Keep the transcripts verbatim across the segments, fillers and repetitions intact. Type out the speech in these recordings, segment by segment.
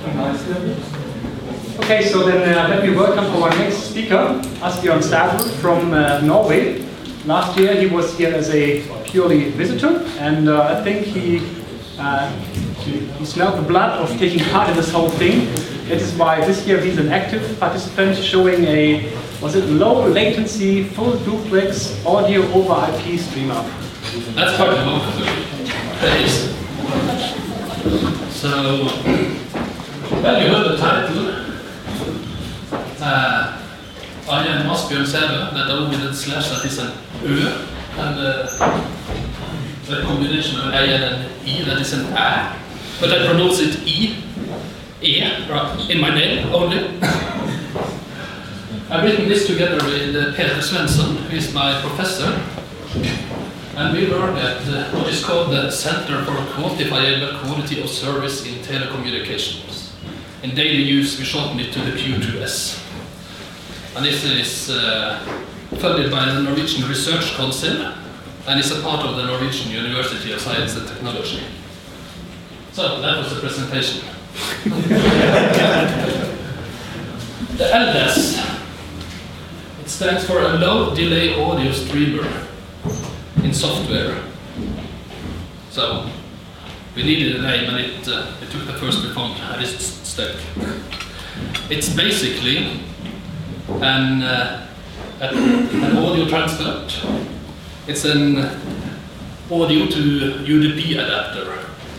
Okay, so then uh, let me welcome our next speaker, Asbjørn Sæbø from uh, Norway. Last year he was here as a purely visitor, and uh, I think he, uh, he he smelled the blood of taking part in this whole thing. That is why this year he's an active participant, showing a was it low latency, full duplex audio over I P streamer. That's quite a long phase. So, well, you heard the title. Uh, I am Asbjørn Sæbø, that O with a slash, that is an Ø, and uh, the combination of A and an E, that is an A, but I pronounce it E, E, right, in my name only. I've written this together with uh, Peter Svensson, who is my professor, and we work at uh, what is called the Center for Quantifiable Quality of Service in Telecommunications. In daily use, we shorten it to the Q two S. And this is uh, funded by the Norwegian Research Council, and is a part of the Norwegian University of Science and Technology. So, that was the presentation. The L D A S, it stands for a low delay audio streamer in software. So, we needed a name, and it, uh, it took the first we found, and it's stuck. It's basically an, uh, an audio transport. It's an audio to U D P adapter.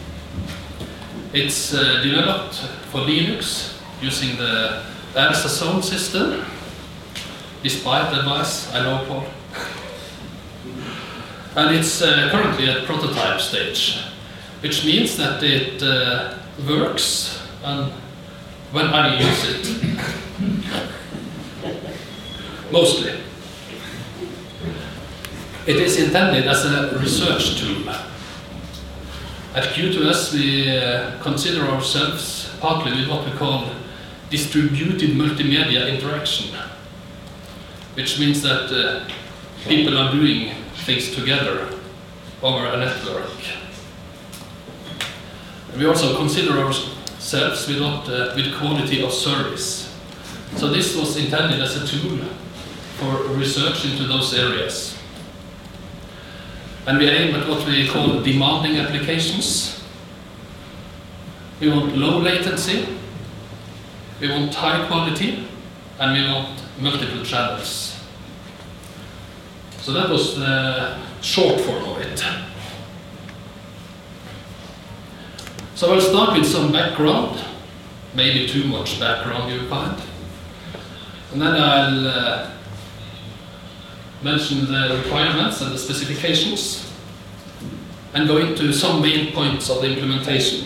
It's uh, developed for Linux using the ARSA Zone system, despite advice, I know, Paul. And it's uh, currently at prototype stage, which means that it uh, works and when I use it. Mostly. It is intended as a research tool. At Q two S we uh, consider ourselves partly with what we call distributed multimedia interaction, which means that uh, people are doing things together over a network. We also consider ourselves with, what, uh, with quality of service. So this was intended as a tool for research into those areas. And we aim at what we call demanding applications. We want low latency, we want high quality, and we want multiple channels. So that was the short form of it. So I'll start with some background, maybe too much background you find. And then I'll uh, mention the requirements and the specifications, and go into some main points of the implementation.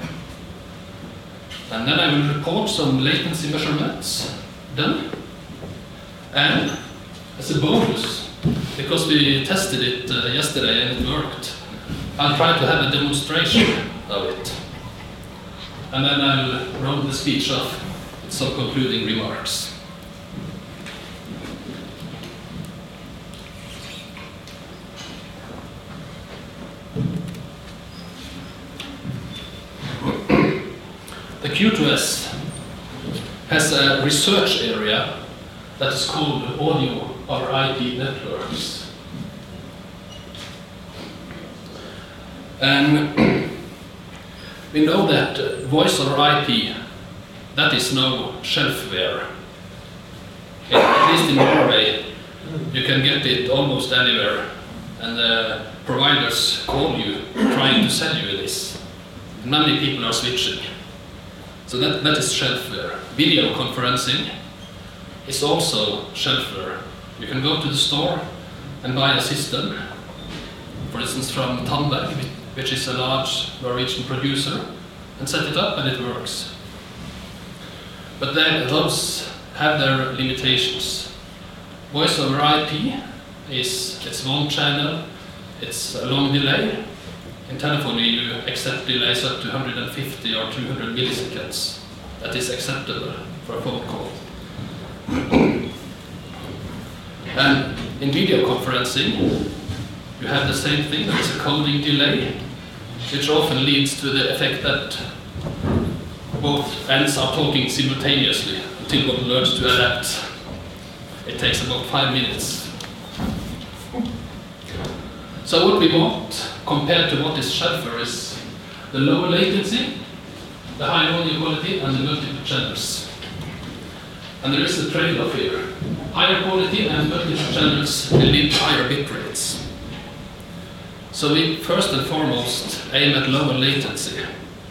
And then I will report some latency measurements done. And as a bonus, because we tested it uh, yesterday and it worked, I'll try to have a demonstration of it. And then I'll round the speech off with some concluding remarks. The Q two S has a research area that is called audio over I P networks. And we know that uh, voice over I P, that is no shelfware. In, at least in Norway, you can get it almost anywhere, and the providers call you trying to sell you this. Many people are switching. So that, that is shelfware. Video conferencing is also shelfware. You can go to the store and buy a system, for instance from Tandberg, which is a large Norwegian producer, and set it up and it works. But then those have their limitations. Voice over I P is it's one channel, it's a long delay. In telephony you accept delays up to one hundred fifty or two hundred milliseconds. That is acceptable for a phone call. And in video conferencing, you have the same thing, there is a coding delay, which often leads to the effect that both ends are talking simultaneously until one learns to adapt. It takes about five minutes. So what we want, compared to what is shelfer, is the lower latency, the high audio quality, and the multiple channels. And there is a trade-off here. Higher quality and multiple channels will lead to higher bit rates. So we first and foremost aim at lower latency.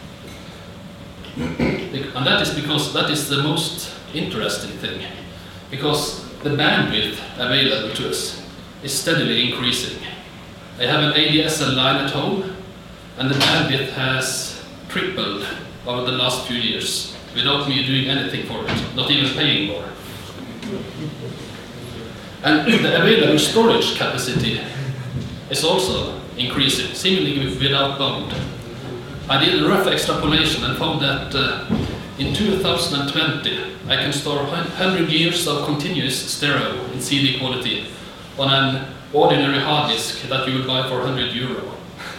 And that is because that is the most interesting thing. Because the bandwidth available to us is steadily increasing. I have an A D S L line at home, and the bandwidth has tripled over the last few years without me doing anything for it, not even paying more. And the available storage capacity is also increasing, seemingly without bound. I did a rough extrapolation and found that uh, in two thousand twenty I can store one hundred years of continuous stereo in C D quality on an ordinary hard disk that you would buy for one hundred euro.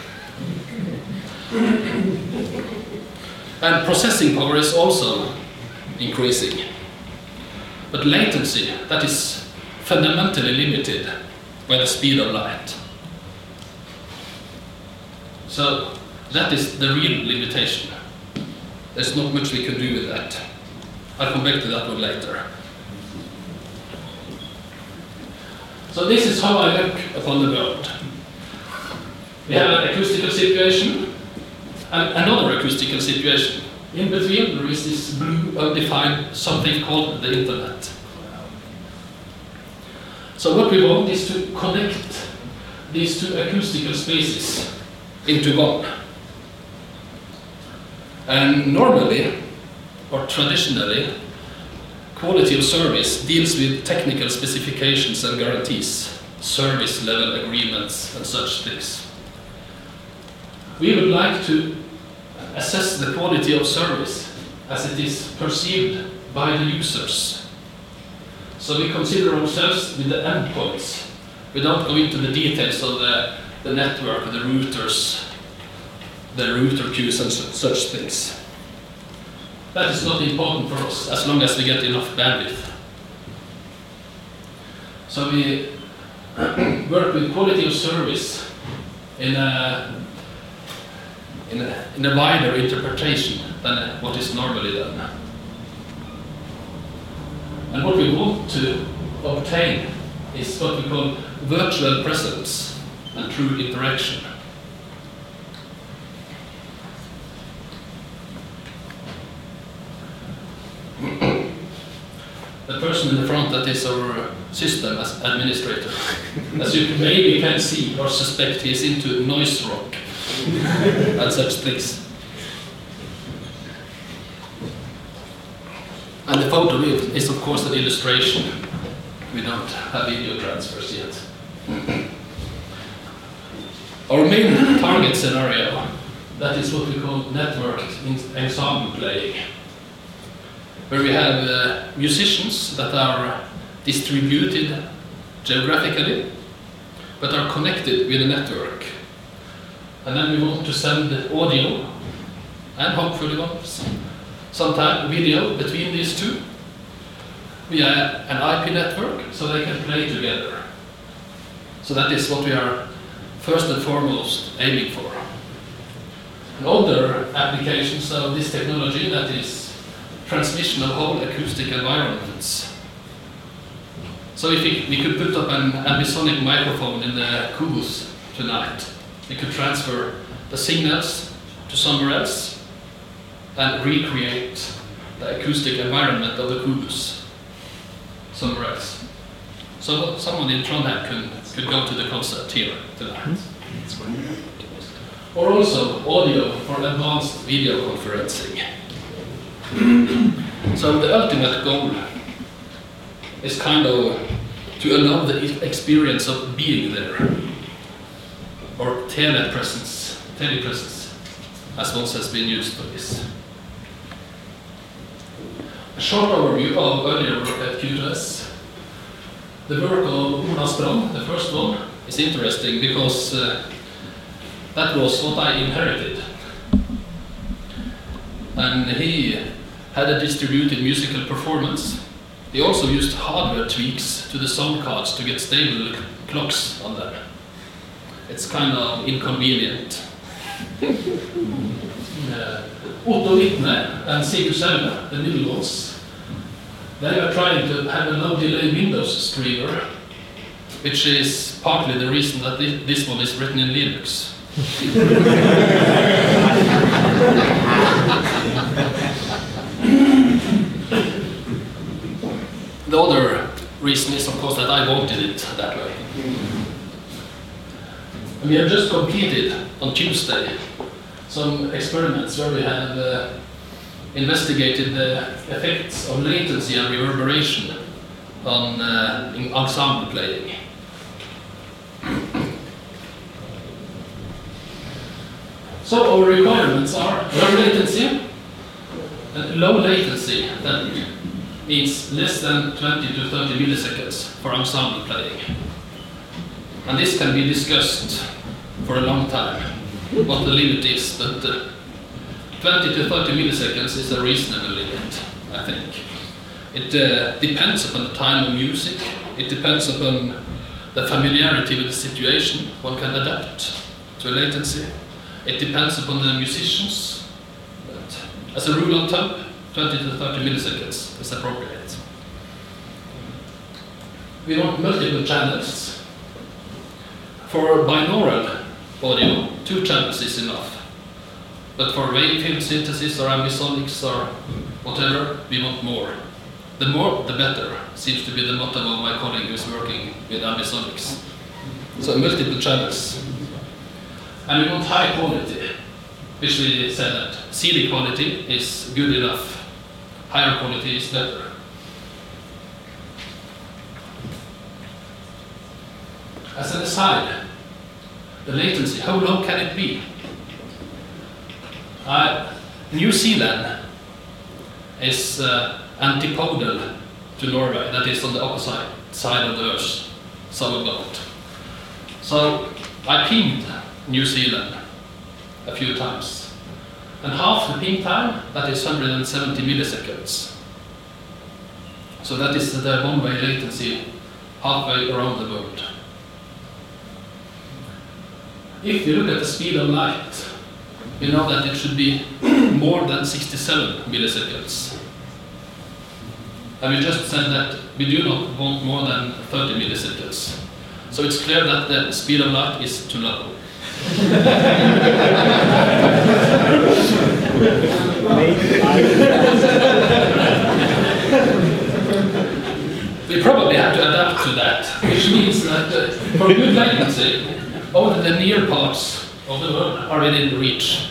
And processing power is also increasing. But latency, that is fundamentally limited by the speed of light. So that is the real limitation. There's not much we can do with that. I'll come back to that one later. So this is how I look upon the world. We have an acoustical situation and another acoustical situation. In between there is this blue undefined something called the internet. So what we want is to connect these two acoustical spaces into one. And normally, or traditionally, quality of service deals with technical specifications and guarantees, service level agreements and such things. We would like to assess the quality of service as it is perceived by the users. So we consider ourselves with the endpoints, without going into the details of the, the network, the routers, the router queues and su such things. That is not important for us, as long as we get enough bandwidth. So we work with quality of service in a, in a, in a wider interpretation than what is normally done. And what we want to obtain is what we call virtual presence and true interaction. The person in the front, that is our system as administrator. As you maybe can see or suspect, he is into noise rock and such things. And the photo is of course an illustration. We don't have video transfers yet. Our main target scenario, that is what we call networked ensemble playing, where we have uh, musicians that are distributed geographically, but are connected with a network. And then we want to send audio, and hopefully once, sometime video between these two, via an I P network, so they can play together. So that is what we are first and foremost aiming for. And other applications of this technology, that is transmission of whole acoustic environments. So if we, we could put up an ambisonic microphone in the kubus tonight, we could transfer the signals to somewhere else and recreate the acoustic environment of the kubus somewhere else. So someone in Trondheim could, could go to the concert here tonight. Or also audio for advanced video conferencing. So the ultimate goal is kind of to allow the experience of being there, or telepresence, telepresence, as once has been used for this. A short overview of earlier work at Q two S. The work of Ola Strand, the first one, is interesting because uh, that was what I inherited. and he had a distributed musical performance. He also used hardware tweaks to the sound cards to get stable clocks on them. It's kind of inconvenient. uh, Otto Wittner and Sigurd Saune, the middle ones, they are trying to have a low delay Windows streamer, which is partly the reason that thi this one is written in Linux. The other reason is, of course, that I wanted it that way. And we have just completed on Tuesday some experiments where we have uh, investigated the effects of latency and reverberation on uh, in ensemble playing. So our requirements are low latency, and low latency, that means less than twenty to thirty milliseconds for ensemble playing. And this can be discussed for a long time, what the limit is, but uh, twenty to thirty milliseconds is a reasonable limit, I think. It uh, depends upon the time of music, it depends upon the familiarity with the situation, one can adapt to a latency. It depends upon the musicians, but as a rule of thumb, twenty to thirty milliseconds is appropriate. We want multiple channels. For binaural audio, two channels is enough. But for wavefilm synthesis or ambisonics or whatever, we want more. The more, the better, seems to be the motto of my colleague who is working with ambisonics. So multiple channels. And we want high quality, which we said that C D quality is good enough. Higher quality is better. As an aside, the latency, how low can it be? Uh, New Zealand is uh, antipodal to Norway, that is on the opposite side of the Earth, so about. So I pinged New Zealand a few times, and half the ping time, that is one hundred seventy milliseconds. So that is the one-way latency halfway around the world. If you look at the speed of light, you know that it should be more than sixty-seven milliseconds. And we just said that we do not want more than thirty milliseconds. So it's clear that the speed of light is too low. We probably have to adapt to that, which means that uh, for good latency, only the near parts of the world are within reach.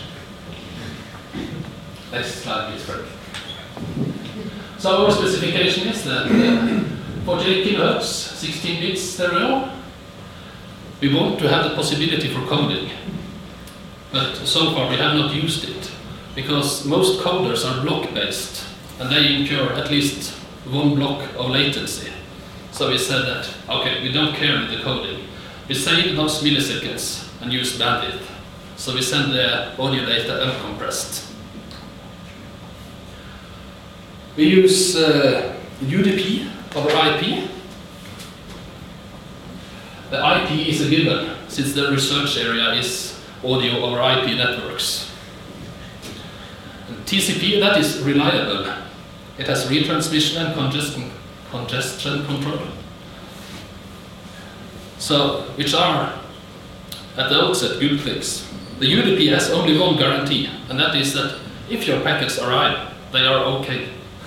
Next slide, please, Frank. So our specification is that uh, forty-eight kilohertz, sixteen bits stereo, we want to have the possibility for coding. But so far we have not used it, because most coders are block-based, and they incur at least one block of latency. So we said that, okay, we don't care with the coding. We save those milliseconds and use bandwidth. So we send the audio data uncompressed. We use uh, U D P over I P. The I P is a given, since the research area is audio over I P networks. And T C P, that is reliable. It has retransmission and congestion, congestion control. So, which are, at the outset, good things. The U D P has only one guarantee, and that is that if your packets arrive, they are okay.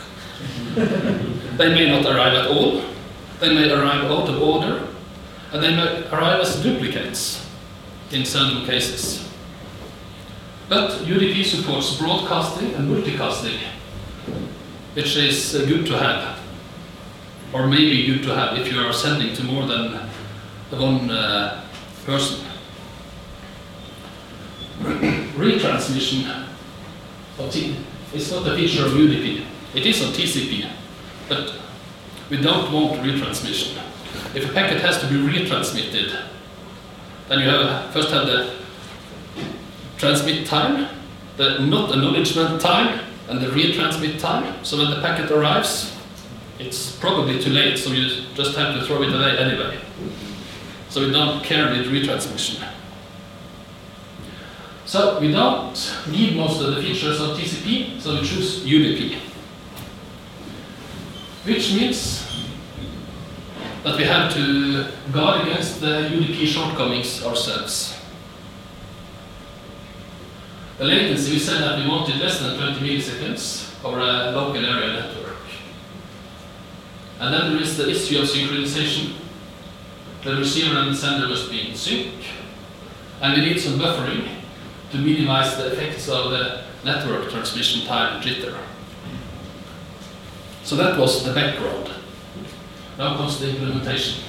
They may not arrive at all, they may arrive out of order, and they may arrive as duplicates in certain cases. But U D P supports broadcasting and multicasting, which is uh, good to have, or maybe good to have if you are sending to more than one uh, person. Retransmission of T is not a feature of U D P. It is on T C P, but we don't want retransmission. If a packet has to be retransmitted, then you have, first have the transmit time, the not acknowledgement time, and the retransmit time. So when the packet arrives, it's probably too late, so you just have to throw it away anyway. So we don't care with retransmission. So we don't need most of the features of T C P, so we choose U D P. Which means that we have to guard against the U D P shortcomings ourselves. The latency, we said that we wanted less than twenty milliseconds over a local area network. And then there is the issue of synchronization. The receiver and the sender must be in sync. And we need some buffering to minimize the effects of the network transmission time jitter. So that was the background. Now comes the implementation.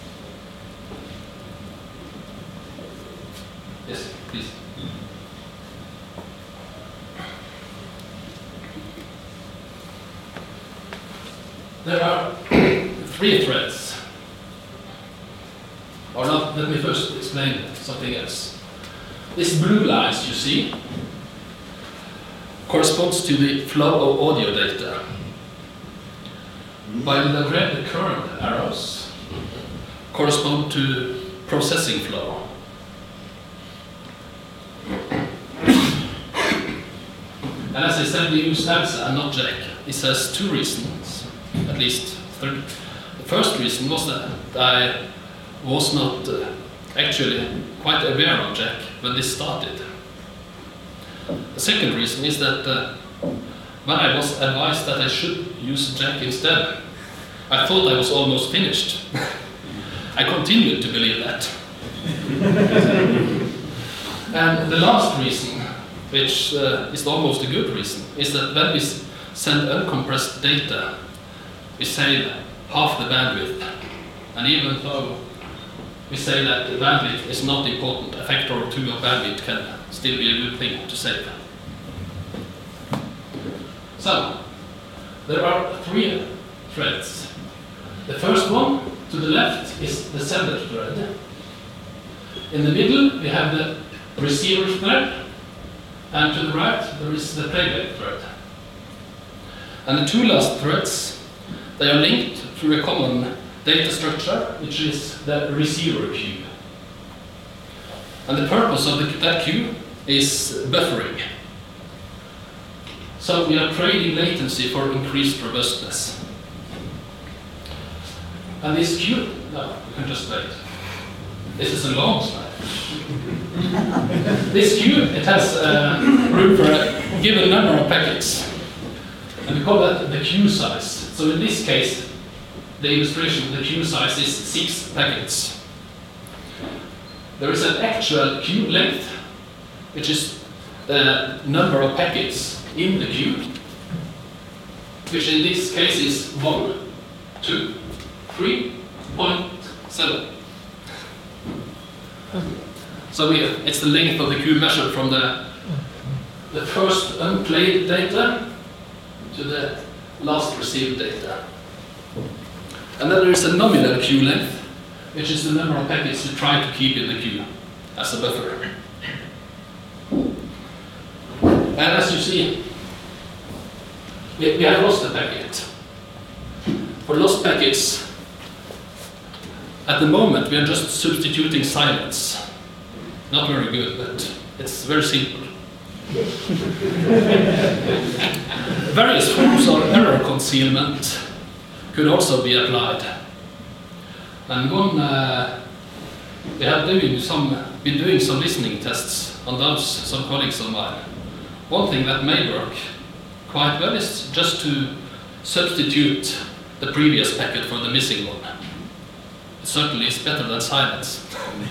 Yes, please. There are three threads. Or not, let me first explain something else. This blue lines you see corresponds to the flow of audio data, while the red current arrows correspond to processing flow. And as I said, we use ANSA and not Jack. This has two reasons, at least three. The first reason was that I was not uh, actually quite aware of Jack when this started. The second reason is that uh, when I was advised that I should use Jack instead, I thought I was almost finished. I continued to believe that. And the last reason, which uh, is almost a good reason, is that when we send uncompressed data, we save half the bandwidth. And even though we say that the bandwidth is not important, a factor of two of bandwidth can still be a good thing to save. So, there are three threads. The first one, to the left, is the sender thread. In the middle, we have the receiver thread, and to the right, there is the playback thread. And the two last threads, they are linked through a common data structure, which is the receiver queue. And the purpose of the, that queue is buffering. So we are trading latency for increased robustness. And this queue, no, you can just wait. This is a long slide. This queue, it has uh, room for a given number of packets. And we call that the queue size. So in this case, the illustration, the queue size is six packets. There is an actual queue length, which is the number of packets in the queue, which in this case is one, two, three point seven. So we, it's the length of the queue measured from the, the first unplayed data to the last received data. And then there is a nominal queue length, which is the number of packets you try to keep in the queue as a buffer. And as you see, we, we have lost a packet. For lost packets, at the moment we are just substituting silence. Not very good, but it's very simple. Various forms of error concealment could also be applied. And one, uh, we have doing some, been doing some listening tests on those, some colleagues of mine. One thing that may work quite well is just to substitute the previous packet for the missing one. It certainly is better than silence.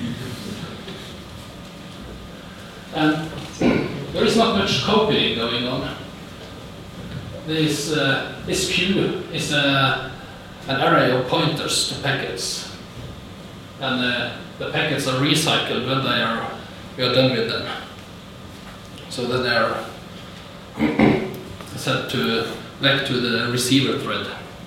And there is not much copying going on. This, uh, this queue is uh, an array of pointers to packets. And uh, the packets are recycled when they are, we are done with them. So that they are sent to, back to the receiver thread.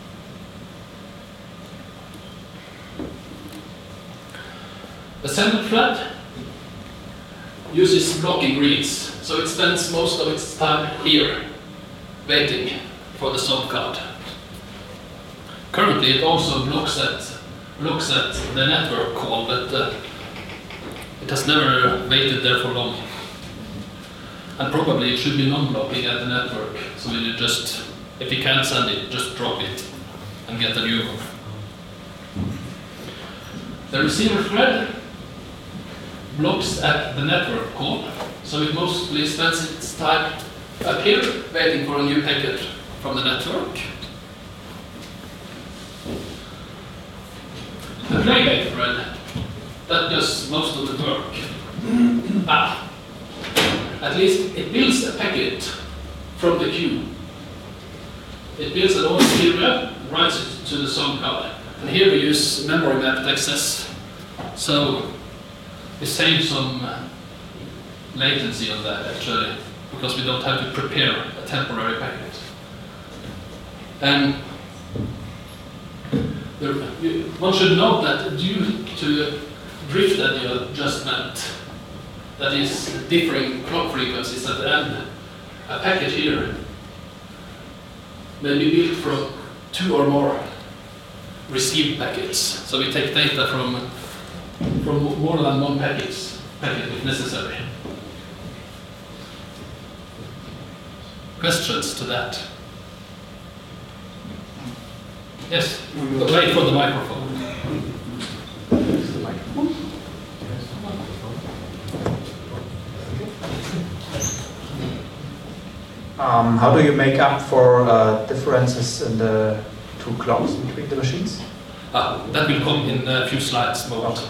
The sender thread uses blocking reads, so it spends most of its time here. waiting for the sub card. Currently it also looks at, looks at the network call, but uh, it has never waited there for long. And probably it should be non-blocking at the network, so you just, if you can't send it, just drop it and get a new one. The receiver thread blocks at the network call, so it mostly spends its time up here waiting for a new packet from the network. The playgate thread, that does most of the work. ah. At least it builds a packet from the queue. It builds an old serial, writes it to the sub card. And here we use memory mapped access. So we save some latency on that actually, because we don't have to prepare a temporary packet. And there, you, one should note that due to drift adjustment, that is differing clock frequencies at the end, a packet here may be built from two or more received packets. So we take data from, from more than one packets, packet if necessary. Questions to that? Yes, wait for the microphone. Um, how do you make up for uh, differences in the two clocks between the machines? Ah, that will come in a few slides more. Okay.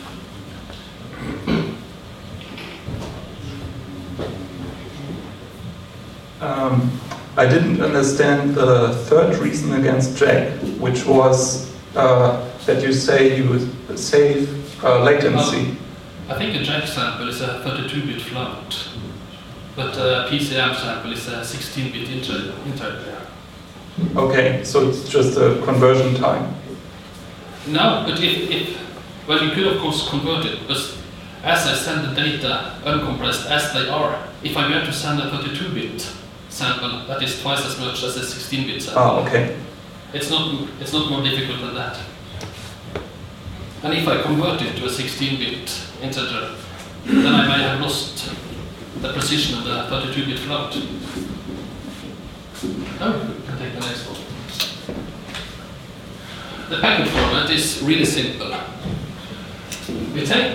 Um, I didn't understand the third reason against Jack, which was uh, that you say you would save uh, latency. Oh, I think a Jack sample is a thirty-two bit float, but a P C M sample is a sixteen bit integer. Okay, so it's just a conversion time. No, but if, if, well, you could of course convert it, because as I send the data uncompressed as they are, if I were to send a thirty-two bit sample, that is twice as much as a sixteen bit sample. Ah, okay. It's not, it's not more difficult than that. And if I convert it to a sixteen bit integer, then I may have lost the precision of the thirty-two bit float. Oh, we can take the next one. The packet format is really simple. We take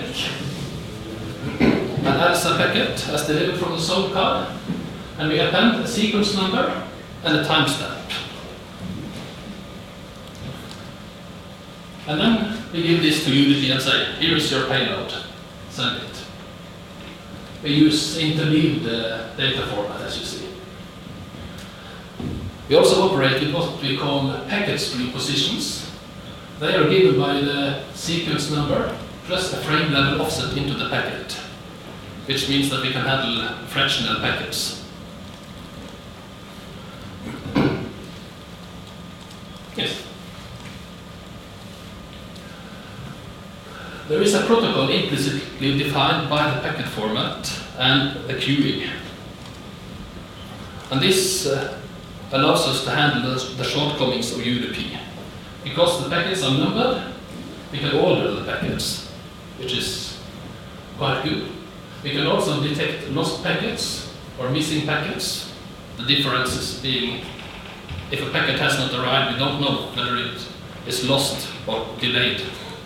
an ALSA packet as delivered from the sub card, and we append a sequence number and a timestamp. And then we give this to Unity and say, here is your payload, send it. We use interleaved uh, data format, as you see. We also operate with what we call packet stream positions. They are given by the sequence number plus a frame level offset into the packet, which means that we can handle fractional packets. Yes? There is a protocol implicitly defined by the packet format and the queuing. And this uh, allows us to handle the, the shortcomings of U D P. Because the packets are numbered, we can order the packets, which is quite good. We can also detect lost packets or missing packets. The differences being, if a packet has not arrived, we don't know whether it is lost or delayed.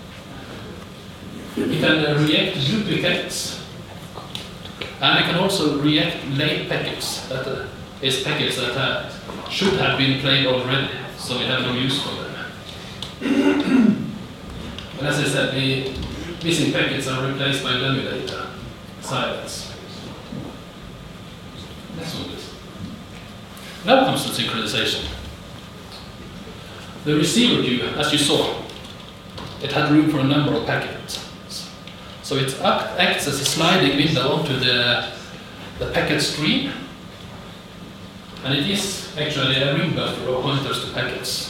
We can uh, react duplicates, and we can also react late packets, that uh, is packets that uh, should have been played already, so we have no use for them. And as I said, the missing packets are replaced by dummy data, silence. That's all this. Now comes the synchronization. The receiver queue, as you saw, it had room for a number of packets. So it act, acts as a sliding window onto the, the packet stream, and it is actually a ring buffer of pointers to packets.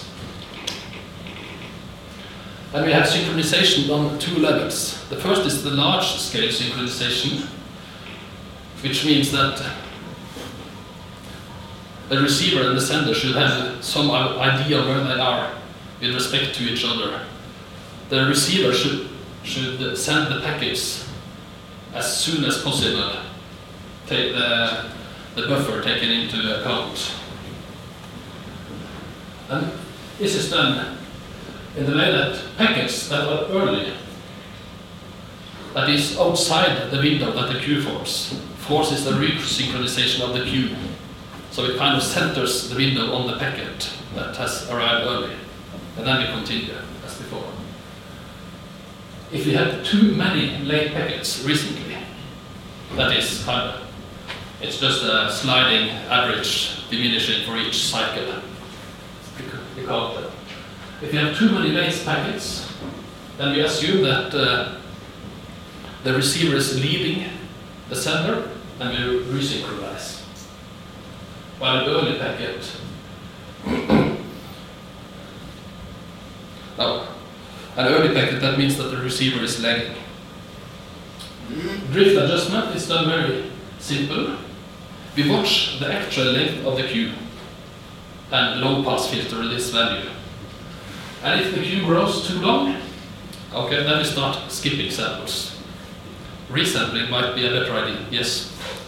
And we have synchronization on two levels. The first is the large scale synchronization, which means that the receiver and the sender should have some idea where they are with respect to each other. The receiver should, should send the packets as soon as possible, take the, the buffer taken into account. And this is done in the way that packets that are early, that is outside the window that the queue forms, forces the resynchronization of the queue. So it kind of centers the window on the packet that has arrived early. And then we continue as before. If we had too many late packets recently, that is kind of, it's just a sliding average diminishing for each cycle. We count them. If you have too many late packets, then we assume that uh, the receiver is leaving the sender and we resynchronize. While an early packet, no, an early packet, that means that the receiver is lagging. Drift adjustment is done very simple. We watch the actual length of the queue and low pass filter this value. And if the queue grows too long, okay, then we start skipping samples. Resampling might be a better idea, yes.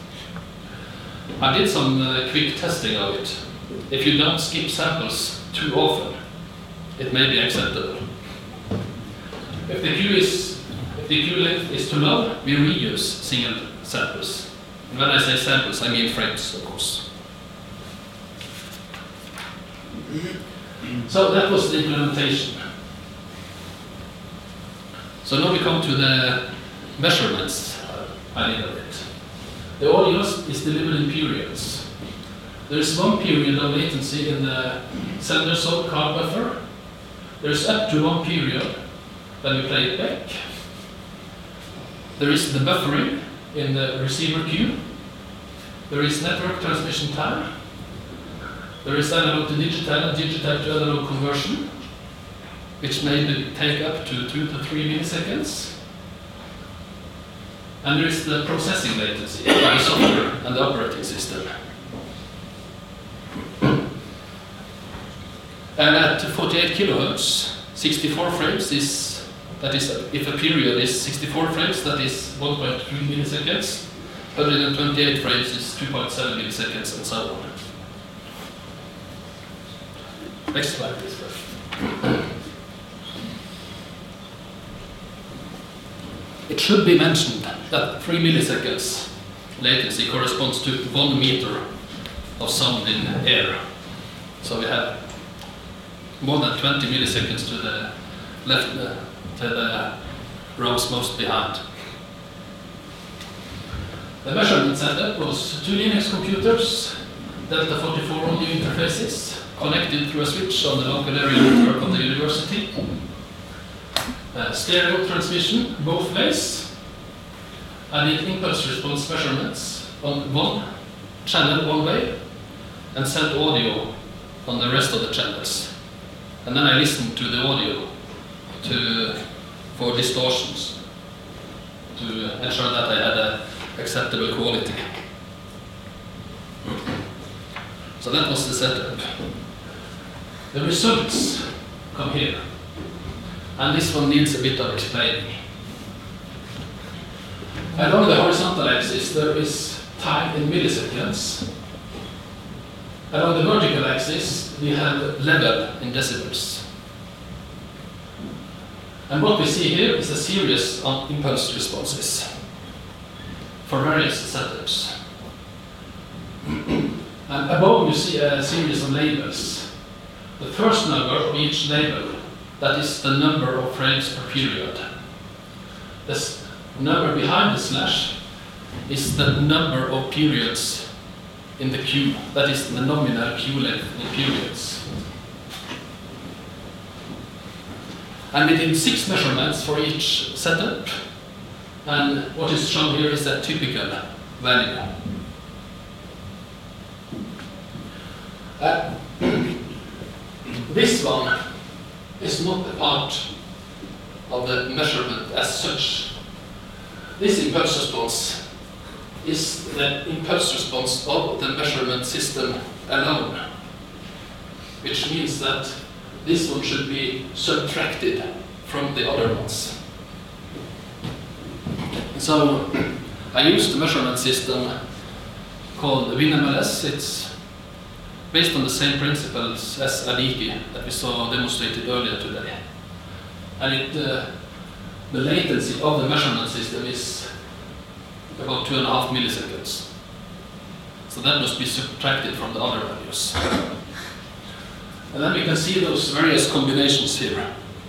I did some uh, quick testing of it. If you don't skip samples too often, it may be acceptable. If the queue is, if the queue length is too low, we reuse single samples. And when I say samples, I mean frames, of course. So that was the implementation. So now we come to the measurements I did of it. The audio is delivered in periods. There is one period of latency in the sender side card buffer. There is up to one period when we play it back. There is the buffering in the receiver queue. There is network transmission time. There is analog to digital and digital to analog conversion, which may take up to two to three milliseconds. And there is the processing latency by the software and the operating system. And at forty-eight kilohertz, sixty-four frames is, that is, if a period is sixty-four frames, that is one point three milliseconds. one hundred twenty-eight frames is two point seven milliseconds, and so on. Next slide, please. It should be mentioned that three milliseconds latency corresponds to one meter of sound in air. So we have more than twenty milliseconds to the left, uh, to the rows most behind. The measurement setup was two Linux computers, Delta forty-four audio interfaces, connected through a switch on the local area network of the university. Uh, stereo transmission both ways. I did impulse response measurements on one channel one way and sent audio on the rest of the channels. And then I listened to the audio to, for distortions to ensure that I had a acceptable quality. So that was the setup. The results come here. And this one needs a bit of explaining. Along the horizontal axis there is time in milliseconds. Along the vertical axis we have level in decibels. And what we see here is a series of impulse responses for various setups. And above you see a series of labels. The first number of each label, that is the number of frames per period. The number behind the slash is the number of periods in the queue, that is the nominal queue length in periods. And we did six measurements for each setup, and what is shown here is a typical value. Uh, this one is not a part of the measurement as such. This impulse response is the impulse response of the measurement system alone, which means that this one should be subtracted from the other ones. So I used a measurement system called WinMLS. It's based on the same principles as Adiki that we saw demonstrated earlier today. And it, uh, the latency of the measurement system is about two and a half milliseconds. So that must be subtracted from the other values. And then we can see those various combinations here.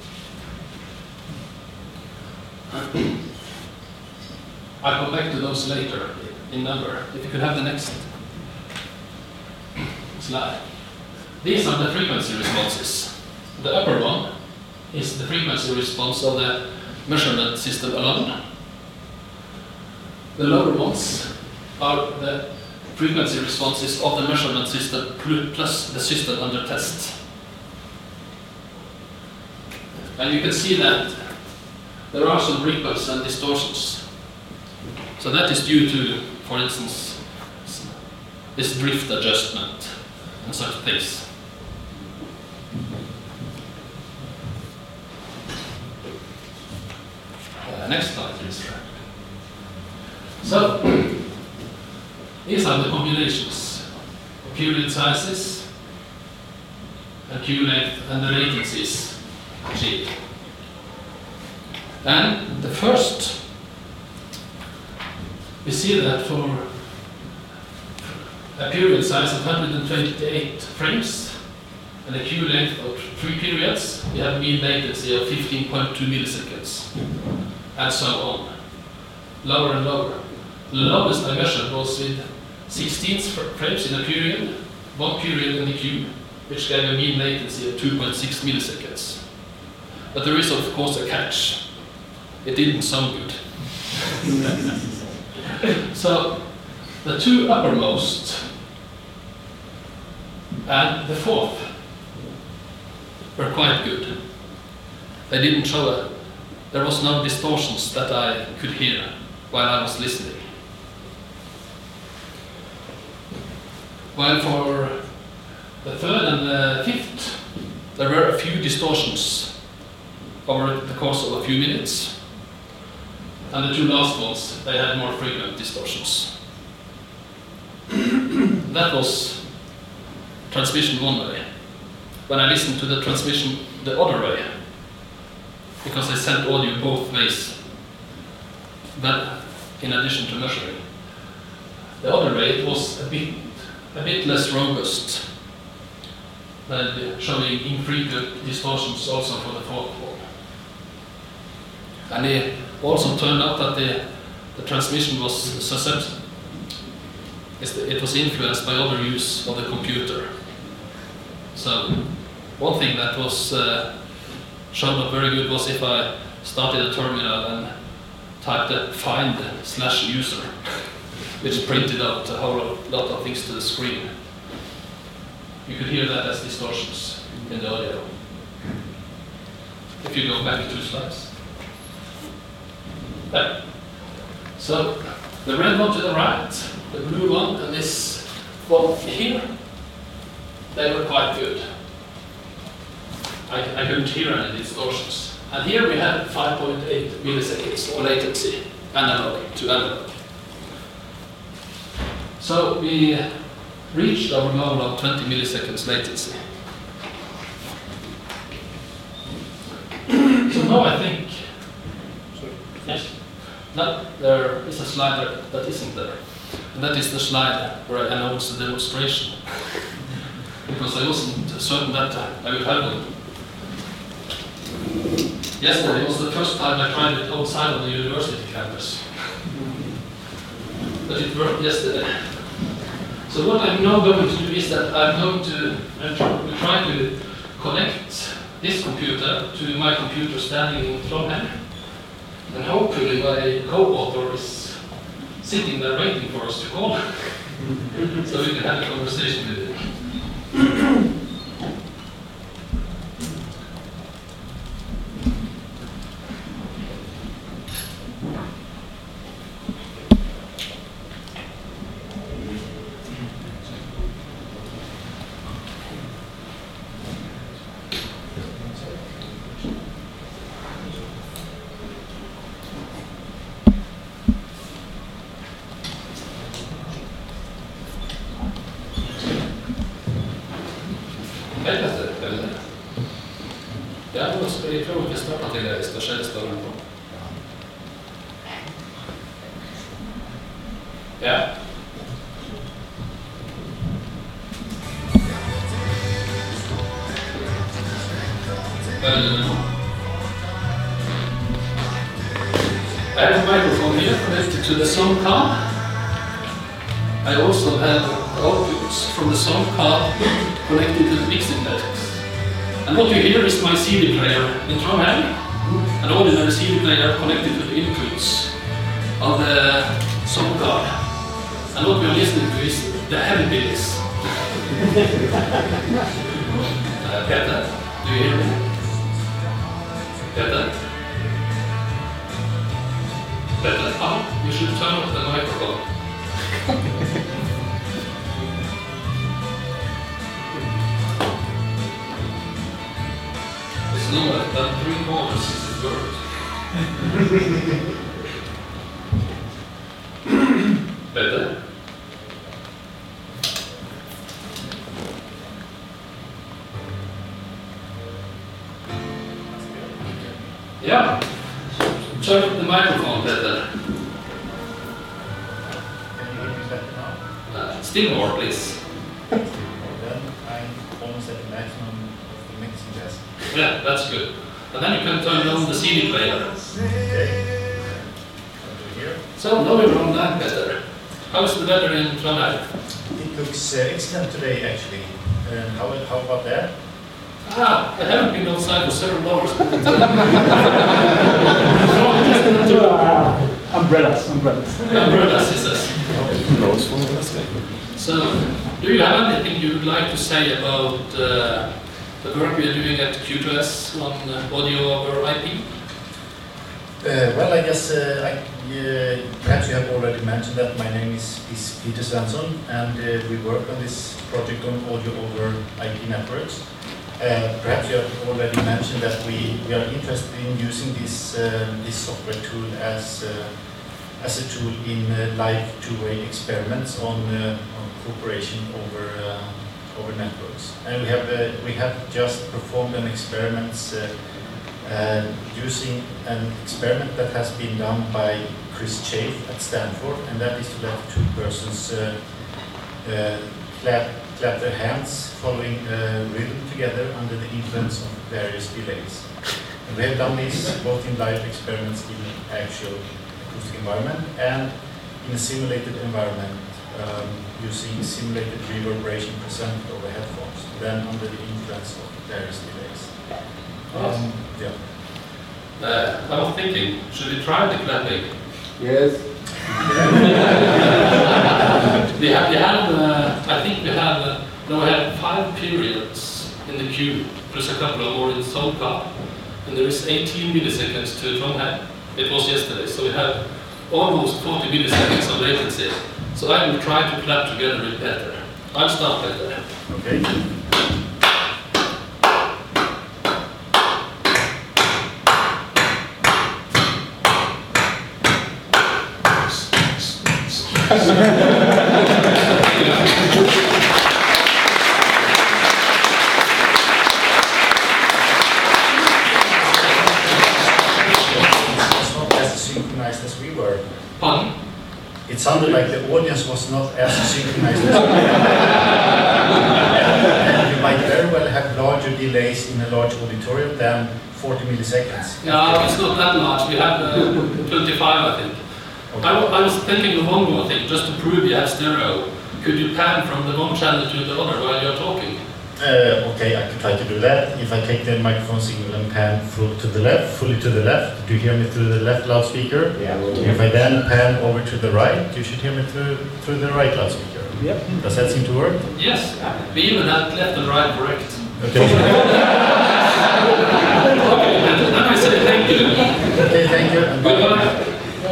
I'll come back to those later in number. If you could have the next slide. These are the frequency responses. The upper one is the frequency response of the measurement system alone. The lower ones are the frequency responses of the measurement system plus the system under test. And you can see that there are some ripples and distortions. So that is due to, for instance, this drift adjustment and such things. Uh, next slide, please. So, these are the combinations of period sizes and Q length and the latencies achieved. And the first, we see that for a period size of one hundred twenty-eight frames and a Q length of three periods, we have mean latency of fifteen point two milliseconds, and so on, lower and lower. The lowest I measured was with sixteen frames in a period, one period in the Q, which gave a mean latency of two point six milliseconds. But there is of course a catch. It didn't sound good. So the two uppermost and the fourth were quite good. They didn't show a, there was no distortions that I could hear while I was listening. While for the third and the fifth, there were a few distortions over the course of a few minutes. And the two last ones, they had more frequent distortions. That was transmission one way. When I listened to the transmission the other way, because I sent audio both ways, but in addition to measuring, the other way it was a bit, a bit less robust, but showing infrequent distortions also for the fourth one. And it also turned out that the, the transmission was susceptible. It was influenced by other use of the computer. So one thing that was uh, shown up very good was if I started a terminal and typed a find slash user, which printed out a whole lot of things to the screen. You could hear that as distortions in the audio. If you go back two slides. There. So the red one to the right, the blue one, and this one here, they were quite good. I, I couldn't hear any distortions. And here we had five point eight milliseconds of latency, analog to analog. So we reached our goal of twenty milliseconds latency. So now I think, yes, now there is a slide that, that isn't there. And that is the slide where I announced the demonstration. Because I wasn't certain that I would have one. Yesterday was the first time I tried it outside of the university campus. But it worked yesterday. So what I'm now going to do is that I'm going to uh, try to connect this computer to my computer standing in Trondheim. And hopefully my co-author is sitting there waiting for us to call. So we can have a conversation with him. Hej Petter, eller? Ja, då ska vi prova att starta till det i självstående på. Ja. Well, I have a microphone here connected to the sound card. I also have outputs from the sound card connected to the mixing decks. And what you hear is my C D player in Trondheim, an ordinary C D player connected to the inputs of the sound card. And what we are listening to is the heavy billies. uh, Peter, do you hear me? Peter? Peter, oh, you should turn off the microphone. It's lower than three quarters is it works. Better? Yeah. Turn up the microphone, Peter. Can you hear me better now? Uh, still more, please. Well, then I'm almost at the maximum of the mixing desk. Yeah, that's good. And then you can turn on the C D player. Okay. Over here. So now we're on that, Peter. How's the weather in Trondheim? It looks uh, excellent today, actually. And how, how about that? Ah, I haven't been outside for several hours. Uh, umbrellas, umbrellas. Umbrellas, he says. So, do you have anything you would like to say about uh, the work we are doing at Q two S on uh, audio over I P? Uh, well, I guess uh, I, uh, perhaps you have already mentioned that my name is, is Peter Svensson, and uh, we work on this project on audio over I P networks. Uh, perhaps you have already mentioned that we, we are interested in using this uh, this software tool as uh, as a tool in uh, live two-way experiments on uh, on cooperation over uh, over networks. And we have uh, we have just performed an experiment uh, uh, using an experiment that has been done by Chris Chafe at Stanford, and that is to let two persons uh, uh, clap. clap their hands following a rhythm together under the influence of various delays. And we have done this both in live experiments in actual acoustic environment and in a simulated environment um, using simulated reverberation presented over headphones, then under the influence of various delays. Um, yeah. Uh, I was thinking, should we try the clapping? Yes. we have, we have uh, I think we have, uh, no, we have five periods in the queue, plus a couple of more in Solka, and there is eighteen milliseconds to Trondheim. It was yesterday, so we have almost forty milliseconds of latency. So I will try to clap together with Peter. I'll start Peter. Okay. Pardon? It sounded like the audience was not as synchronized as we were. And you might very well have larger delays in a large auditorium than forty milliseconds. No, it's not that large. We have uh, twenty-five, I think. Okay. I, I was thinking of one more thing, just to prove you have stereo. Could you pan from the one channel to the other while you're talking? Uh, okay, I can try to do that. If I take the microphone signal and pan full to the left, fully to the left, do you hear me through the left loudspeaker? Yeah. If I then pan over to the right, you should hear me through through the right loudspeaker. Yep. Does that seem to work? Yes, we even had left and right correct. Okay. Okay, then I say thank you. Okay, thank you. And bye. Goodbye.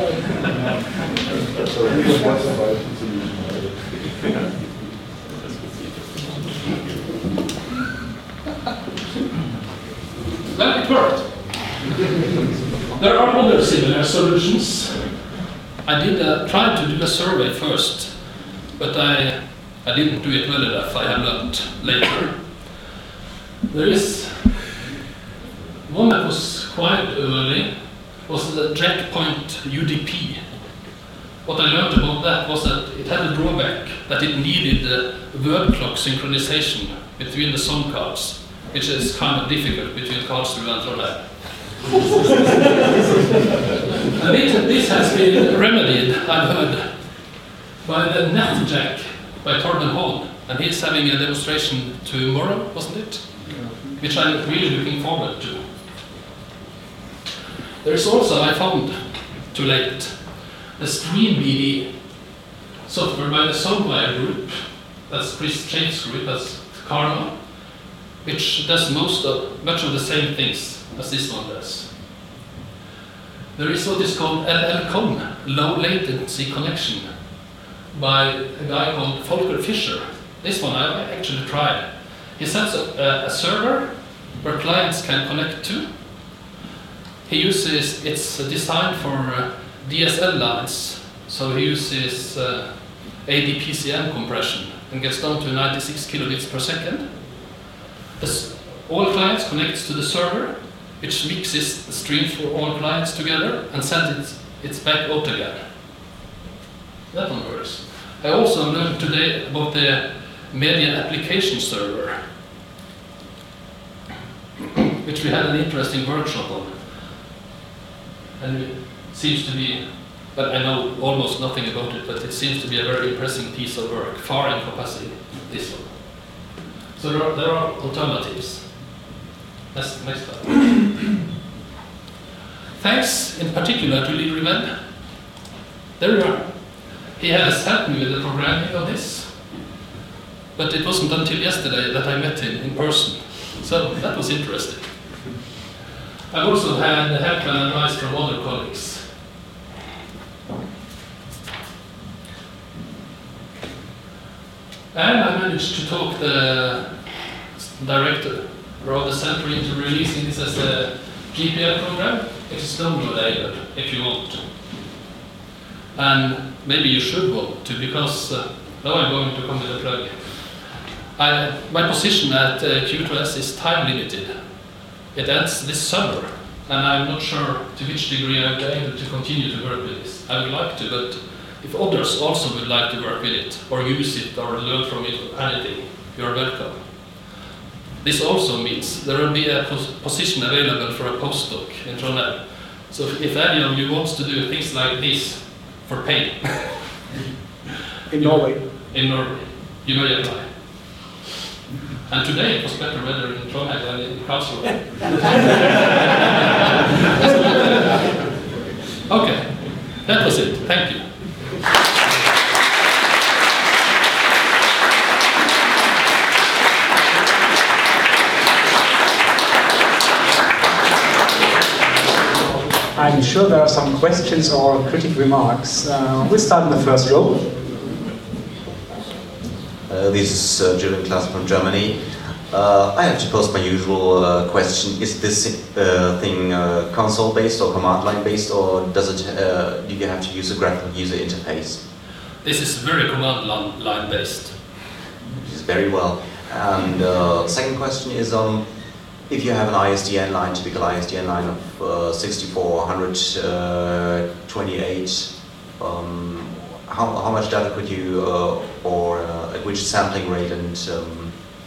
Well, it worked. There are other similar solutions. I did uh, try to do a survey first, but I I didn't do it well enough. I have learned later. There is one that was quite early, was the Jackpoint U D P. What I learned about that was that it had a drawback that it needed the word clock synchronization between the song cards, which is kind of difficult between Karlsruhe and Trondheim. And this, this has been remedied, I've heard, by the NetJack by Torben Hahn, and he's having a demonstration tomorrow, wasn't it? Which I'm really looking forward to. There is also, I found too late, the StreamBD software by the Soundwire group, that's Chris Chain's group, that's Karma, which does most of, much of the same things as this one does. There is what is called L L C O M, Low Latency Connection, by a guy called Volker Fischer. This one I actually tried. He sets up a, a server where clients can connect to. He uses, it's designed for uh, D S L lines, so he uses uh, A D P C M compression and gets down to ninety-six kilobits per second. This, all clients connect to the server, which mixes the streams for all clients together and sends it, it back out again. That one works. I also learned today about the media application server, which we had an interesting workshop on. And it seems to be, but I know almost nothing about it, but it seems to be a very impressive piece of work, far encompassing this one. So there are, there are alternatives. Next, next slide. Thanks in particular to Lee Riven. There we are. He has helped me with the programming of this, but it wasn't until yesterday that I met him in person. So that was interesting. I've also had help and advice from other colleagues. And I managed to talk the director or the center into releasing this as a G P L program. It's downloadable if you want to. And maybe you should want to, because uh, now I'm going to come with a plug. I, my position at uh, Q two S is time limited. It ends this summer, and I'm not sure to which degree I'll be able to continue to work with this. I would like to, but if others also would like to work with it, or use it, or learn from it, or anything, you're welcome. This also means there will be a pos position available for a postdoc in Trondheim. So if, if any of you wants to do things like this for pay, in Norway, in Norway, you may apply. And today it was better weather in Trondheim than in Karlsruhe. Okay, that was it. Thank you. I'm sure there are some questions or critic remarks. Uh, we'll start in the first row. Uh, this is uh, Julian Klaas from Germany. Uh, I have to pose my usual uh, question. Is this uh, thing uh, console-based or command-line-based, or does it? Uh, do you have to use a graphical user interface? This is very command-line-based. Which is very well. And uh, second question is, um, if you have an I S D N line, typical I S D N line of uh, sixty-four, one twenty-eight, um, how, how much data could you, uh, or uh, at which sampling rate and um,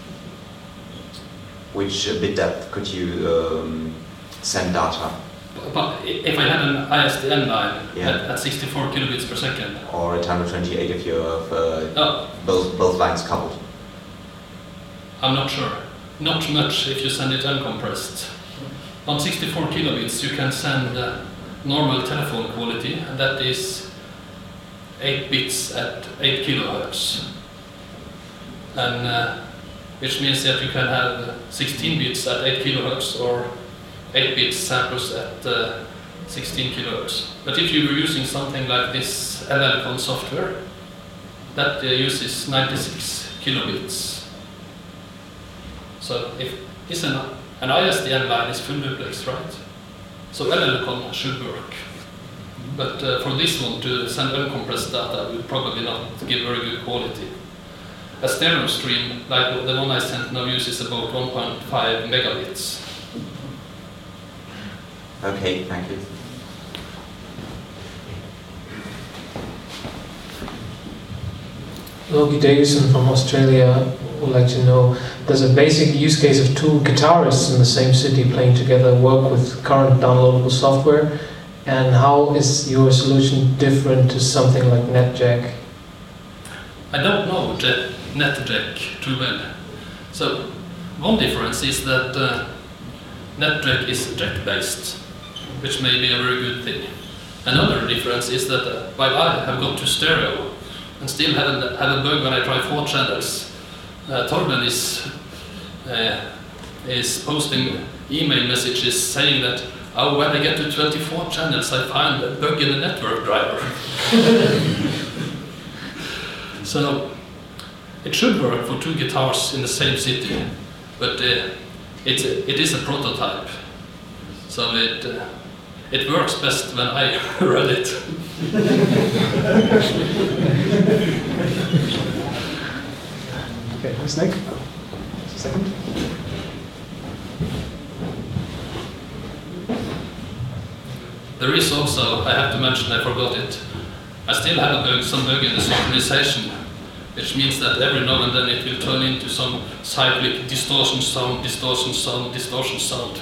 which bit depth could you um, send data? But if I had an I S D N line Yeah. at, at sixty-four kilobits per second, Or at one twenty-eight if you have uh, oh, both, both lines coupled? I'm not sure. Not much if you send it uncompressed. On sixty-four kilobits you can send uh, normal telephone quality, and that is eight bits at eight kilohertz. And uh, which means that you can have sixteen bits at eight kilohertz or eight bits samples at uh, sixteen kilohertz. But if you were using something like this L L C O M software, that uh, uses ninety-six kilobits. So if it's an, an I S D N line is full duplex, right? So L L C O M should work. But uh, for this one to send uncompressed data would probably not give very good quality. a stereo stream like the one I sent now uses about one point five megabits. Okay, thank you. Logie Davison from Australia would like to know, does a basic use case of two guitarists in the same city playing together work with current downloadable software? And how is your solution different to something like NetJack? I don't know Jet, NetJack too well. So one difference is that uh, NetJack is jack-based, which may be a very good thing. Another difference is that uh, while I have got to stereo and still have, have a bug when I try four channels, uh, Torben is, uh, is posting email messages saying that, oh, when I get to twenty-four channels I find a bug in the network driver. So it should work for two guitars in the same city, but uh, it's a, it is a prototype. So it, uh, it works best when I run it. Okay, who's Nick? Just a second. There is also, I have to mention, I forgot it, I still have a bug, some bug in the synchronization, which means that every now and then it will turn into some cyclic distortion sound, distortion sound, distortion sound.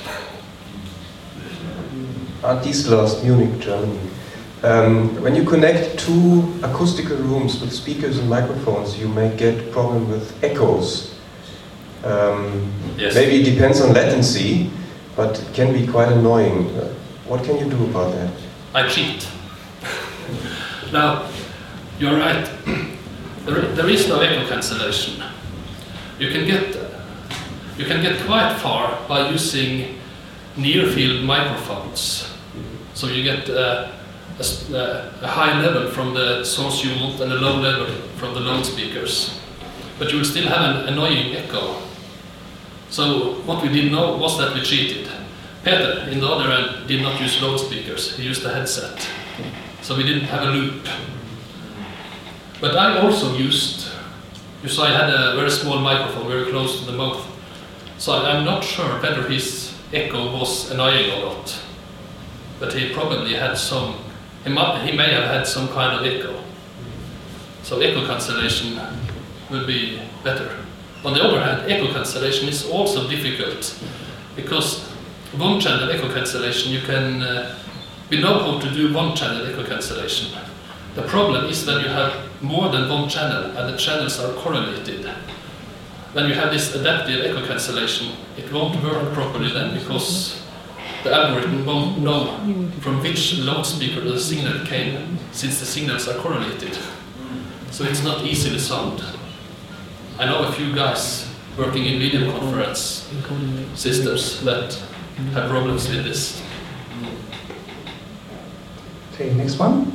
Arndt Dieslers, Munich, Germany. Um, when you connect two acoustical rooms with speakers and microphones, you may get problem with echoes. Um, Yes. Maybe it depends on latency, but it can be quite annoying. Uh, what can you do about that? I cheat. Now, you're right. There, there is no echo cancellation. You can get you can get quite far by using near-field microphones. So you get uh, a, s- uh, a high level from the source you want and a low level from the loudspeakers. But you will still have an annoying echo. So what we did know was that we cheated. Peter, in the other end, did not use loudspeakers. He used a headset. So we didn't have a loop. But I also used, you saw I had a very small microphone very close to the mouth. So I'm not sure whether his echo was annoying or not. But he probably had some, he, mu- he may have had some kind of echo. So echo cancellation would be better. On the other hand, echo cancellation is also difficult because one channel echo cancellation, you can, uh, we know how to do one channel echo cancellation. The problem is when you have more than one channel and the channels are correlated. When you have this adaptive echo cancellation, it won't work properly then because the algorithm won't know from which loudspeaker the signal came since the signals are correlated. So it's not easily solved. I know a few guys working in video conference systems that have problems with this. Okay, next one.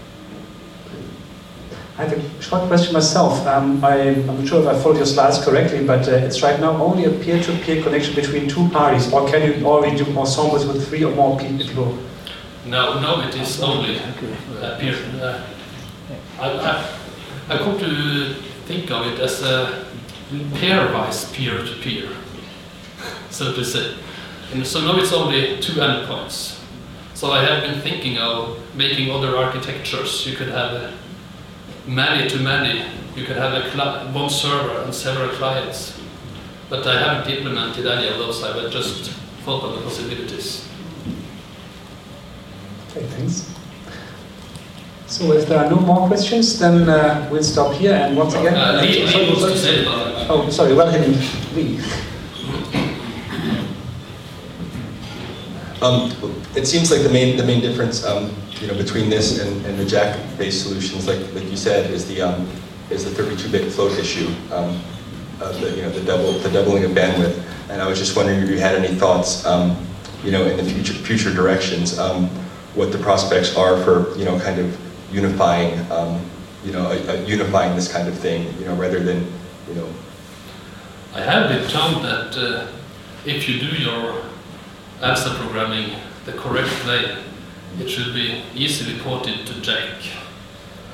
I have a short question myself. Um, I, I'm not sure if I followed your slides correctly, but uh, it's right now only a peer-to-peer connection between two parties, or can you already do ensembles with three or more people? No, no, it is only uh, peer. Uh, I, I, I come to think of it as a pairwise peer-to-peer, so to say. And so now it's only two endpoints. So I have been thinking of making other architectures. You could have many to many. You could have a cli- one server and several clients. But I haven't implemented any of those. I've just thought of the possibilities. Okay, thanks. So if there are no more questions, then uh, we'll stop here. And once again, Uh, Lee, sorry, Lee wants to sorry. say about it. Oh, sorry. Well, hidden. Lee. Um, it seems like the main the main difference, um, you know, between this and, and the jack-based solutions, like like you said, is the um, is the thirty-two bit float issue, um, of the you know the double the doubling of bandwidth. And I was just wondering if you had any thoughts, um, you know, in the future future directions, um, what the prospects are for you know kind of unifying, um, you know, a, a unifying this kind of thing, you know, rather than you know. I have been told that uh, if you do your ALSA programming the correct way, it should be easily ported to Jack.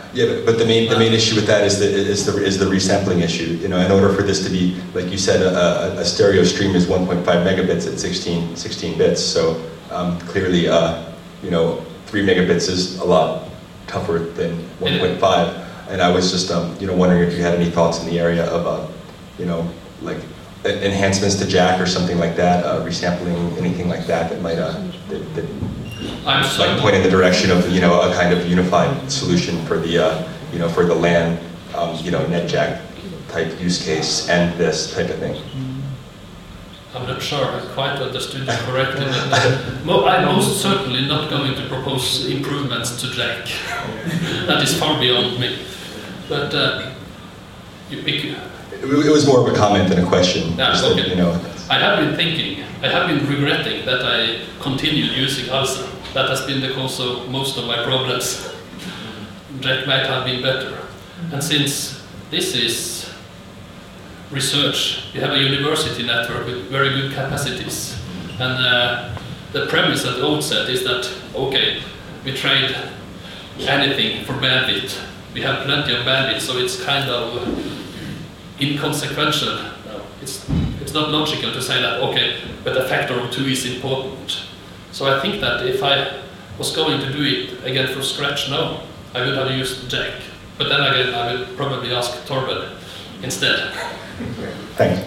Yeah, but, but the main the main issue with that is the is the is the resampling issue. You know, in order for this to be, like you said, a, a, a stereo stream is one point five megabits at sixteen, sixteen bits. So um, clearly, uh, you know, three megabits is a lot tougher than one point five. And I was just um, you know wondering if you had any thoughts in the area of uh, you know like enhancements to Jack or something like that, uh, resampling, anything like that that might uh, that, that I'm like point in the direction of you know a kind of unified solution for the uh, you know for the LAN um, you know NetJack type use case and this type of thing. I'm not sure I quite understood you correctly. But mo I'm most certainly not going to propose improvements to Jack. That is far beyond me. But uh, you pick. It was more of a comment than a question. Yeah, just okay. that, you know. I have been thinking, I have been regretting that I continued using ALSA. That has been the cause of most of my problems. Jack might have been better. And since this is research, we have a university network with very good capacities. And uh, the premise at the outset is that, okay, we trade anything for bandwidth. We have plenty of bandwidth, so it's kind of inconsequential. No, it's, it's not logical to say that, okay, but a factor of two is important. So I think that if I was going to do it again from scratch now, I would have used Jack. But then again, I would probably ask Torben instead. Thanks.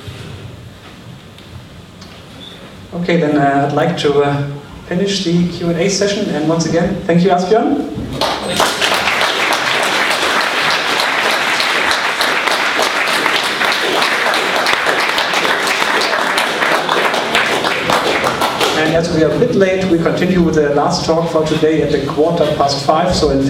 Okay, then uh, I'd like to uh, finish the Q and A session, and once again, thank you, Asbjørn. Thank you. And as we are a bit late, we continue with the last talk for today at the quarter past five, so in